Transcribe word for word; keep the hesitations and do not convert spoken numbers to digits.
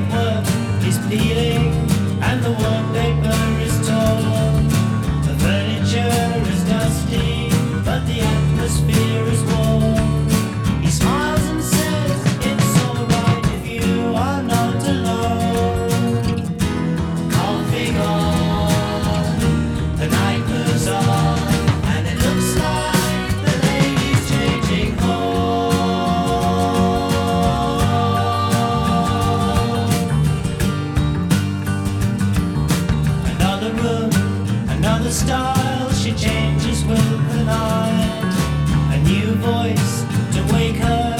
paintwork is peeling and the wallpaper is torn. The furniture is dusty, but the atmosphere is warm. He smiles and says, it's alright if you are not alone. Coffee gone, the night moves on, and it looks like the lady's changing home. Another room, another style, she changes with the night. A new voice to wake her